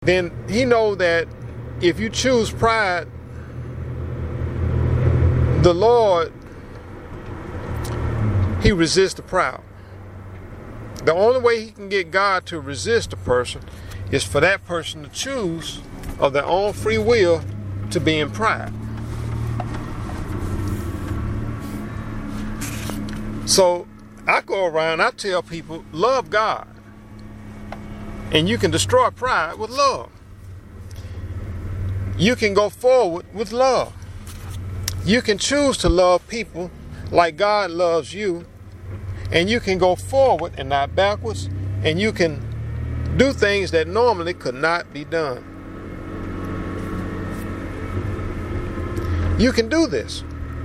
then he knows that if you choose pride, the Lord, he resists the proud. The only way he can get God to resist a person is for that person to choose of their own free will to be in pride. So I go around, I tell people, love God. And you can destroy pride with love. You can go forward with love. You can choose to love people like God loves you. And you can go forward and not backwards. And you can do things that normally could not be done. You can do this.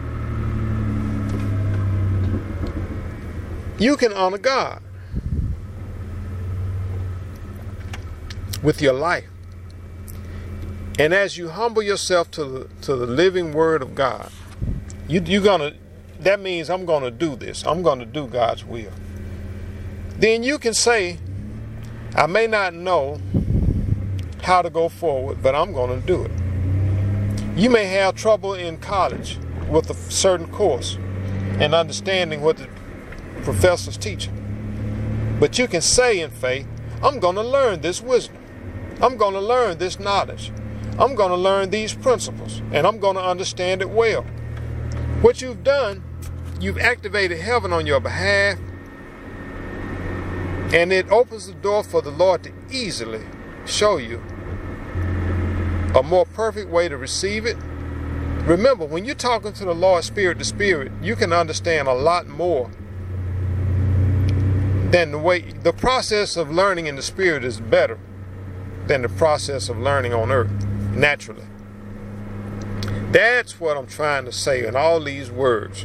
You can honor God with your life. And as you humble yourself to the living word of God, that means I'm going to do this. I'm going to do God's will. Then you can say, I may not know how to go forward, but I'm going to do it. You may have trouble in college with a certain course and understanding what the professor's teaching. But you can say in faith, I'm going to learn this wisdom. I'm going to learn this knowledge. I'm going to learn these principles, and I'm going to understand it well. What you've done, you've activated heaven on your behalf, and it opens the door for the Lord to easily show you a more perfect way to receive it. Remember, when you're talking to the Lord spirit to spirit, you can understand a lot more than the process of learning in the spirit is better than the process of learning on earth, naturally. That's what I'm trying to say in all these words.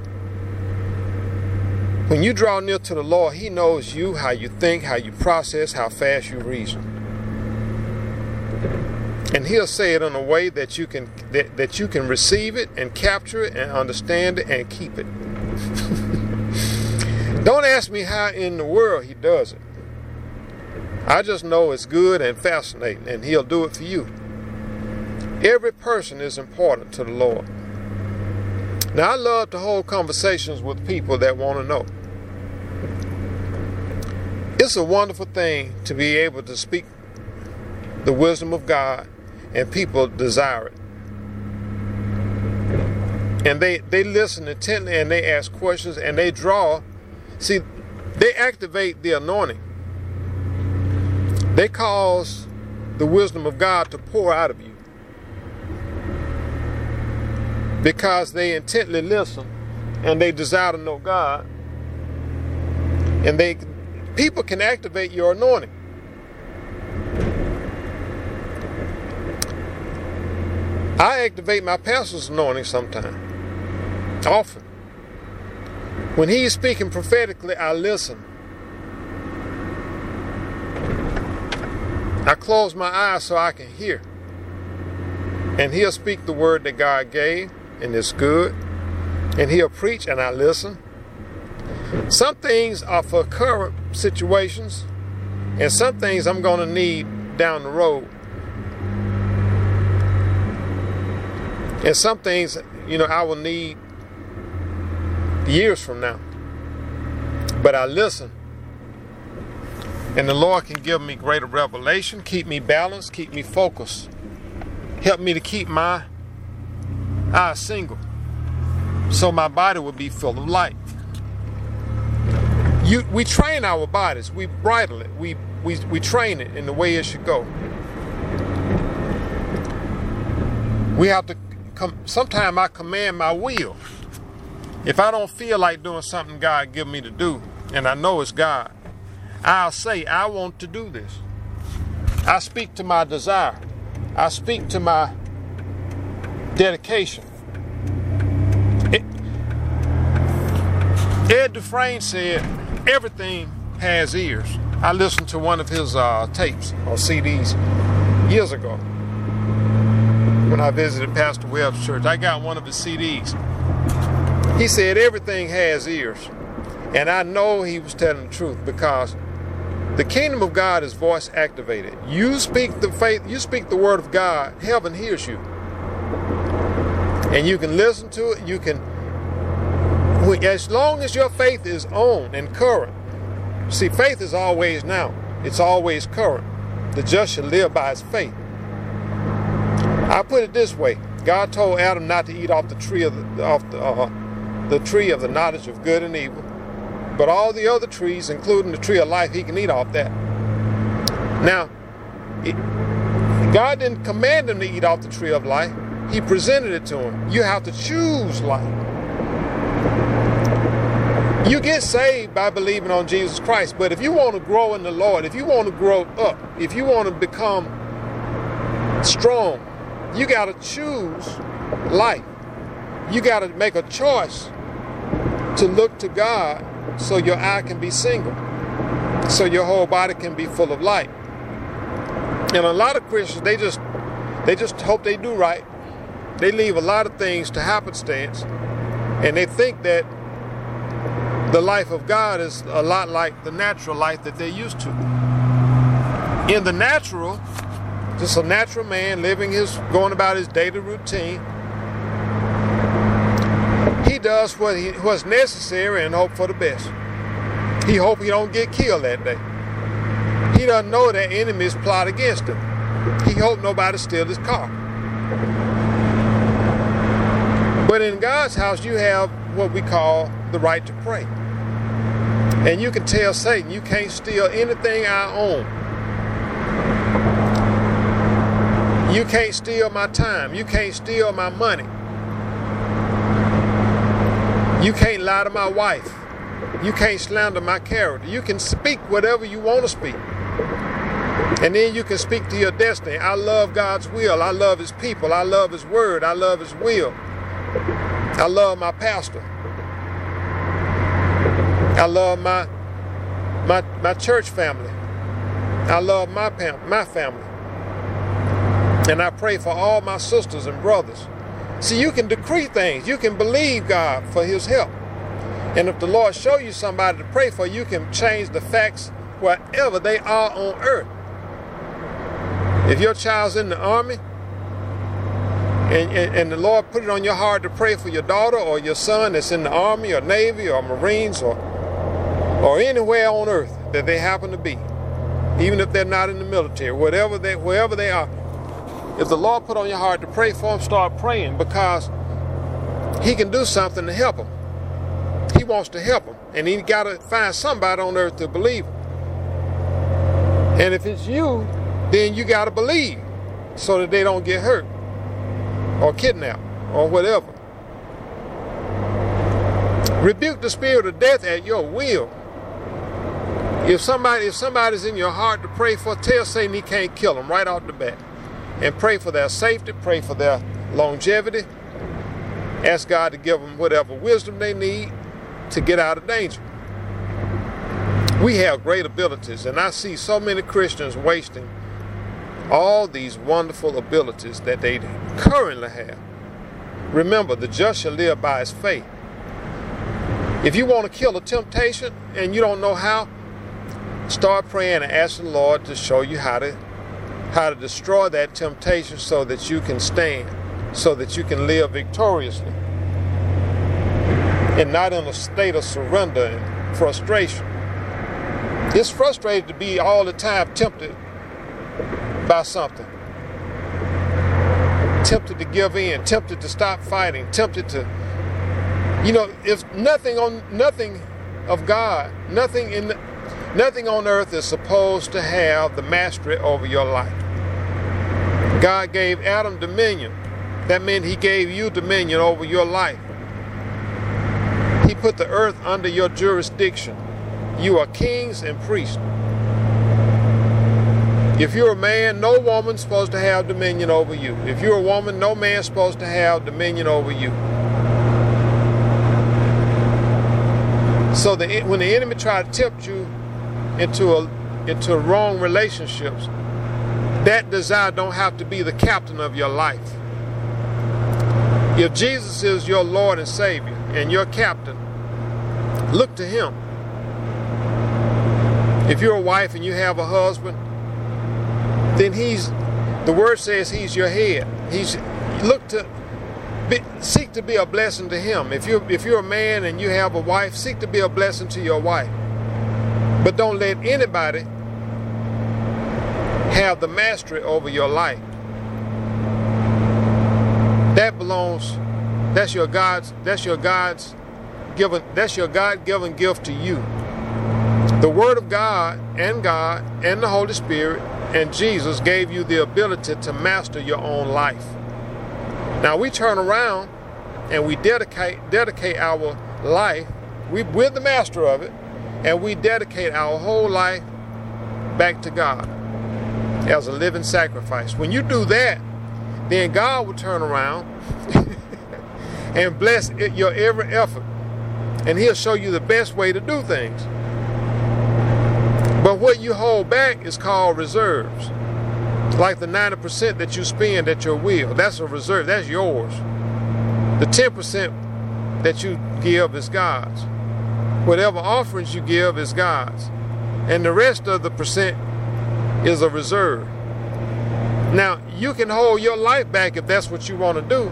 When you draw near to the Lord, he knows you, how you think, how you process, how fast you reason. And he'll say it in a way that you can receive it and capture it and understand it and keep it. Don't ask me how in the world he does it. I just know it's good and fascinating, and he'll do it for you. Every person is important to the Lord. Now, I love to hold conversations with people that want to know. It's a wonderful thing to be able to speak the wisdom of God, and people desire it. And they listen intently, and they ask questions, and they draw. See, they activate the anointing. They cause the wisdom of God to pour out of you because they intently listen and they desire to know God. And people can activate your anointing. I activate my pastor's anointing sometimes, often. When he's speaking prophetically, I listen. I close my eyes so I can hear. And he'll speak the word that God gave, and it's good. And he'll preach, and I listen. Some things are for current situations, and some things I'm going to need down the road. And some things, I will need years from now. But I listen. And the Lord can give me greater revelation, keep me balanced, keep me focused. Help me to keep my eyes single so my body will be full of light. We train our bodies. We bridle it. We train it in the way it should go. We have to sometimes I command my will. If I don't feel like doing something God give me to do, and I know it's God, I'll say, I want to do this. I speak to my desire. I speak to my dedication. Ed Dufresne said, everything has ears. I listened to one of his tapes or CDs years ago when I visited Pastor Webb's church. I got one of his CDs. He said everything has ears. And I know he was telling the truth because The kingdom of God is voice activated. You speak the faith, you speak the word of God, heaven hears you. And you can listen to it, you can, as long as your faith is on and current. See, faith is always now. It's always current. The just shall live by his faith. I put it this way. God told Adam not to eat off the tree of the tree of the knowledge of good and evil. But all the other trees, including the tree of life, he can eat off that. Now, God didn't command him to eat off the tree of life. He presented it to him. You have to choose life. You get saved by believing on Jesus Christ. But if you want to grow in the Lord, if you want to grow up, if you want to become strong, you got to choose life. You got to make a choice to look to God so your eye can be single, so your whole body can be full of light. And a lot of Christians, they just hope they do right. They leave a lot of things to happenstance, and they think that the life of God is a lot like the natural life that they're used to. In the natural, just a natural man going about his daily routine. He does what's necessary and hope for the best. He hope he don't get killed that day. He doesn't know that enemies plot against him. He hope nobody steal his car. But in God's house, you have what we call the right to pray. And you can tell Satan, you can't steal anything I own. You can't steal my time. You can't steal my money. You can't lie to my wife. You can't slander my character. You can speak whatever you want to speak. And then you can speak to your destiny. I love God's will. I love his people. I love his word. I love his will. I love my pastor. I love my church family. I love my family. And I pray for all my sisters and brothers. See, you can decree things. You can believe God for his help. And if the Lord show you somebody to pray for, you can change the facts wherever they are on earth. If your child's in the army, and the Lord put it on your heart to pray for your daughter or your son that's in the Army or Navy or Marines or anywhere on earth that they happen to be, even if they're not in the military, wherever they are, if the Lord put on your heart to pray for them, start praying, because he can do something to help them. He wants to help them, and he got to find somebody on earth to believe him. And if it's you, then you got to believe so that they don't get hurt or kidnapped or whatever. Rebuke the spirit of death at your will. If somebody's in your heart to pray for, tell Satan he can't kill them right off the bat. And pray for their safety, pray for their longevity. Ask God to give them whatever wisdom they need to get out of danger. We have great abilities, and I see so many Christians wasting all these wonderful abilities that they currently have. Remember, the just shall live by his faith. If you want to kill a temptation and you don't know how, start praying and ask the Lord to show you how to destroy that temptation so that you can stand, so that you can live victoriously and not in a state of surrender and frustration. It's frustrating to be all the time tempted by something. Tempted to give in, tempted to stop fighting, tempted to, if nothing of God, nothing on earth is supposed to have the mastery over your life. God gave Adam dominion. That meant he gave you dominion over your life. He put the earth under your jurisdiction. You are kings and priests. If you're a man, no woman's supposed to have dominion over you. If you're a woman, no man's supposed to have dominion over you. So when the enemy tries to tempt you into wrong relationships, that desire don't have to be the captain of your life. If Jesus is your Lord and Savior and your captain, look to him. If you're a wife and you have a husband, then the word says he's your head. Seek to be a blessing to him. If you're a man and you have a wife, seek to be a blessing to your wife. But don't let anybody have the mastery over your life. That's your God-given gift to you. The Word of God and the Holy Spirit and Jesus gave you the ability to master your own life. Now we turn around and we dedicate our life. We're the master of it, and we dedicate our whole life back to God as a living sacrifice. When you do that, then God will turn around and bless your every effort, and he'll show you the best way to do things. But what you hold back is called reserves. Like the 90% that you spend at your will, that's a reserve, that's yours. The 10% that you give is God's. Whatever offerings you give is God's. And the rest of the percent is a reserve. Now, you can hold your life back if that's what you want to do,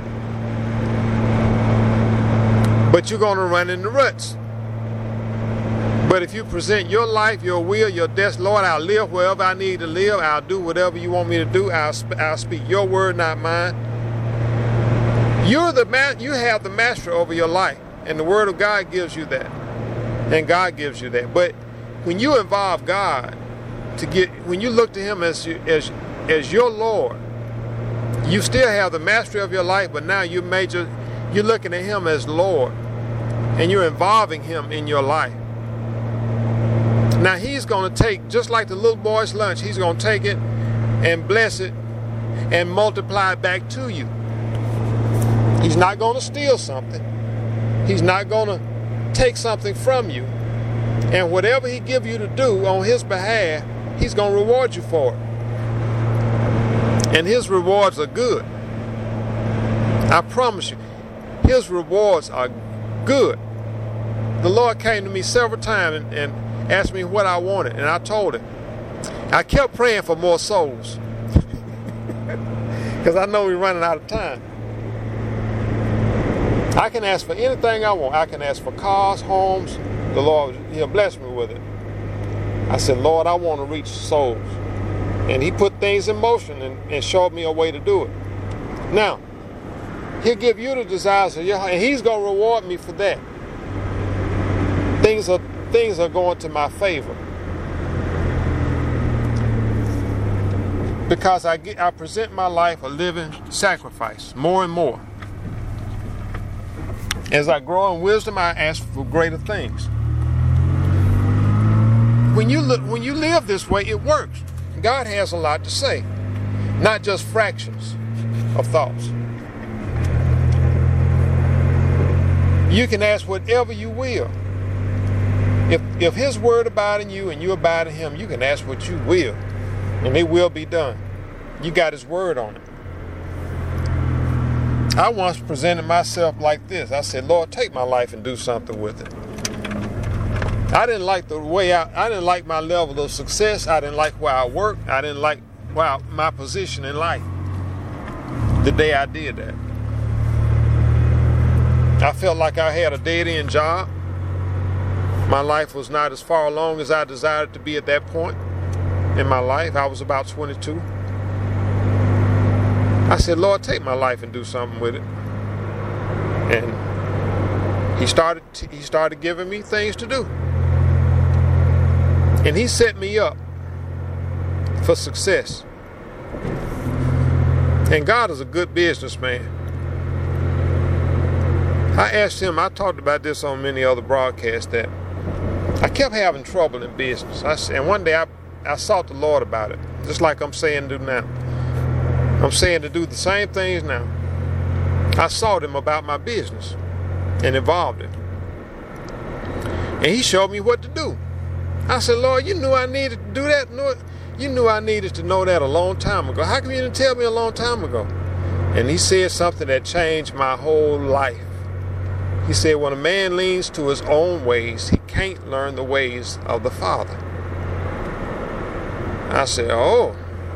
but you're going to run into ruts. But if you present your life, your will, your destiny, Lord, I'll live wherever I need to live. I'll do whatever you want me to do. I'll speak your word, not mine. You have the mastery over your life, and the Word of God gives you that, and God gives you that. But when you involve God, when you look to Him as your Lord, you still have the mastery of your life. But now you're looking at Him as Lord, and you're involving Him in your life. Now He's going to take, just like the little boy's lunch, He's going to take it and bless it and multiply it back to you. He's not going to steal something. He's not going to take something from you. And whatever He gives you to do on His behalf, He's going to reward you for it. And His rewards are good. I promise you, His rewards are good. The Lord came to me several times and asked me what I wanted, and I told Him. I kept praying for more souls because I know we're running out of time. I can ask for anything I want. I can ask for cars, homes. The Lord, He'll bless me with it. I said, Lord, I want to reach souls. And He put things in motion and showed me a way to do it. Now, He'll give you the desires of your heart, and He's going to reward me for that. Things are going to my favor. Because I present my life a living sacrifice, more and more. As I grow in wisdom, I ask for greater things. When you live this way, it works. God has a lot to say, not just fractions of thoughts. You can ask whatever you will. If His word abide in you and you abide in Him, you can ask what you will, and it will be done. You got His word on it. I once presented myself like this. I said, Lord, take my life and do something with it. I didn't like I didn't like my level of success. I didn't like where I worked. I didn't like my position in life the day I did that. I felt like I had a dead-end job. My life was not as far along as I desired it to be at that point in my life. I was about 22. I said, Lord, take my life and do something with it. And He started giving me things to do. And He set me up for success. And God is a good businessman. I asked Him, I talked about this on many other broadcasts, that I kept having trouble in business. And one day I sought the Lord about it, just like I'm saying to do now. I'm saying to do the same things now. I sought Him about my business and involved Him. And He showed me what to do. I said, Lord, you knew I needed to do that. You knew I needed to know that a long time ago. How come you didn't tell me a long time ago? And He said something that changed my whole life. He said, when a man leans to his own ways, he can't learn the ways of the Father. I said, oh.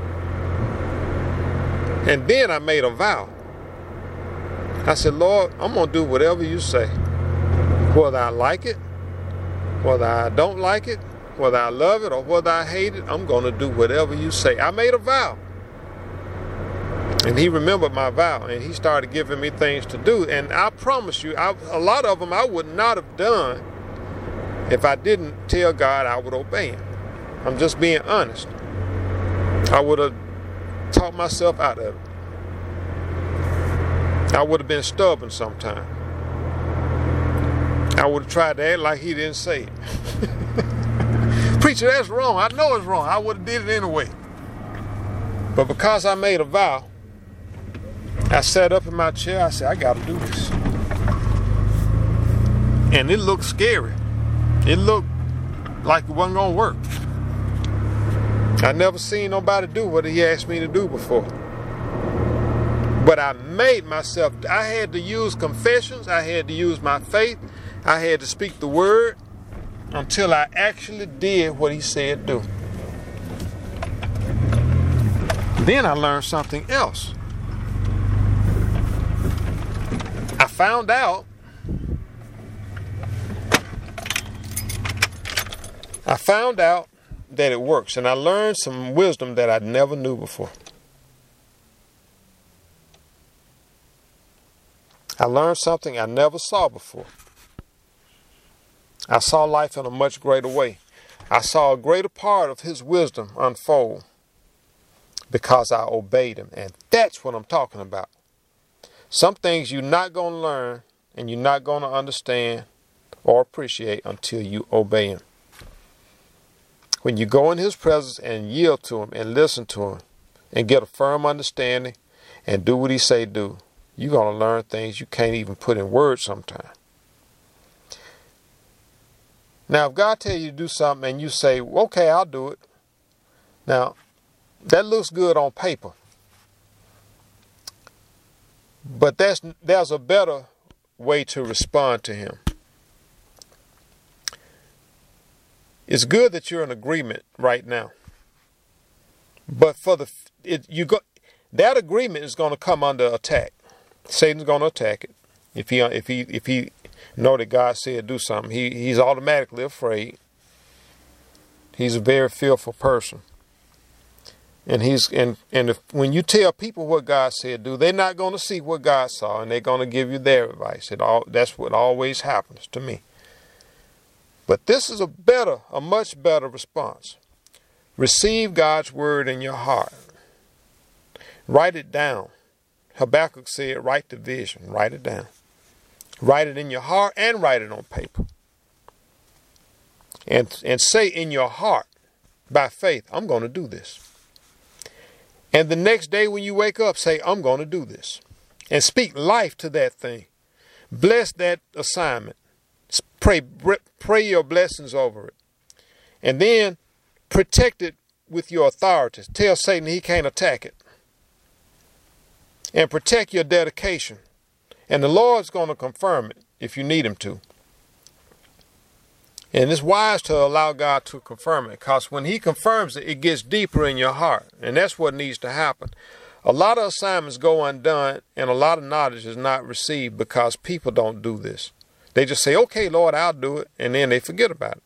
And then I made a vow. I said, Lord, I'm going to do whatever you say. Whether I like it, whether I don't like it, whether I love it or whether I hate it, I'm going to do whatever you say. I made a vow. And he remembered my vow, and he started giving me things to do. And I promise you, a lot of them I would not have done if I didn't tell God I would obey him. I'm just being honest. I would have talked myself out of it. I would have been stubborn sometime. I would have tried to act like he didn't say it. Preacher, that's wrong. I know it's wrong. I would have did it anyway. But because I made a vow, I sat up in my chair. I said, I got to do this. And it looked scary. It looked like it wasn't going to work. I never seen nobody do what he asked me to do before. But I made myself, I had to use confessions. I had to use my faith. I had to speak the word until I actually did what he said do. Then I learned something else. I found out that it works, and I learned some wisdom that I never knew before. I learned something I never saw before. I saw life in a much greater way. I saw a greater part of his wisdom unfold because I obeyed him. And that's what I'm talking about. Some things you're not going to learn and you're not going to understand or appreciate until you obey him. When you go in his presence and yield to him and listen to him and get a firm understanding and do what he say do, you're going to learn things you can't even put in words sometimes. Now, if God tells you to do something and you say, okay, I'll do it. Now, that looks good on paper. But there's a better way to respond to him. It's good that you're in agreement right now. But that agreement is going to come under attack. Satan's going to attack it. If he know that God said do something, he's automatically afraid. He's a very fearful person. And when you tell people what God said do, they're not going to see what God saw, and they're going to give you their advice. That's what always happens to me. But this is a much better response. Receive God's word in your heart. Write it down. Habakkuk said, write the vision. Write it down. Write it in your heart and write it on paper. And say in your heart, by faith, I'm going to do this. And the next day when you wake up, say, I'm going to do this. And speak life to that thing. Bless that assignment. Pray your blessings over it. And then protect it with your authorities. Tell Satan he can't attack it. And protect your dedication. And the Lord's going to confirm it if you need him to. And it's wise to allow God to confirm it, because when he confirms it, it gets deeper in your heart. And that's what needs to happen. A lot of assignments go undone, and a lot of knowledge is not received because people don't do this. They just say, okay, Lord, I'll do it. And then they forget about it.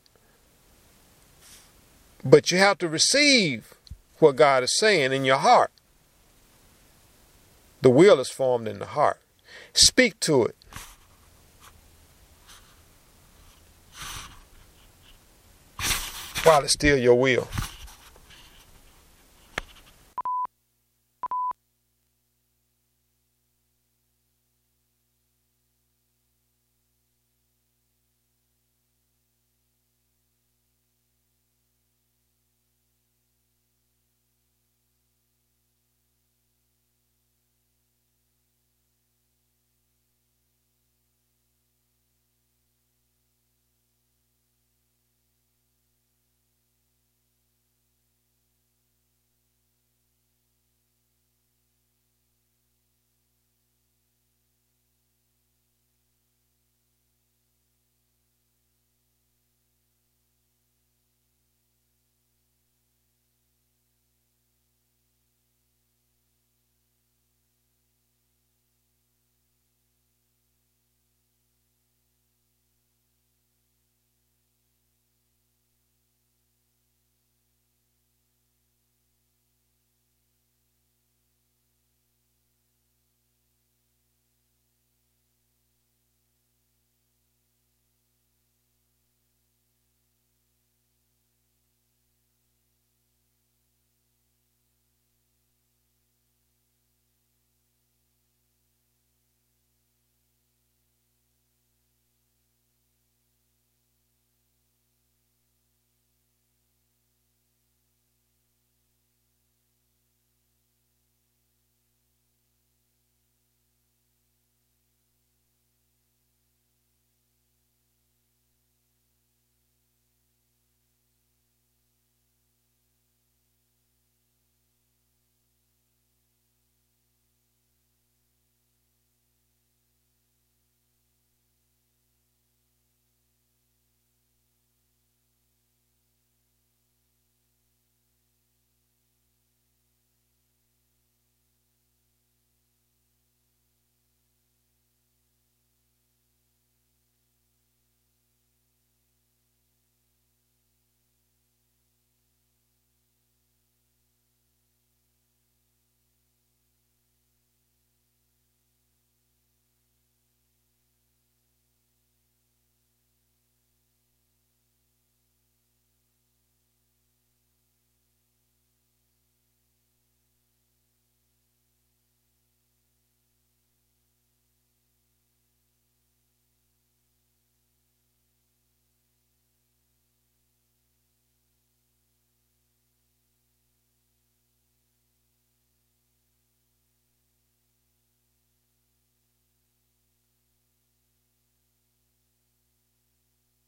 But you have to receive what God is saying in your heart. The will is formed in the heart. Speak to it. While it's still your will.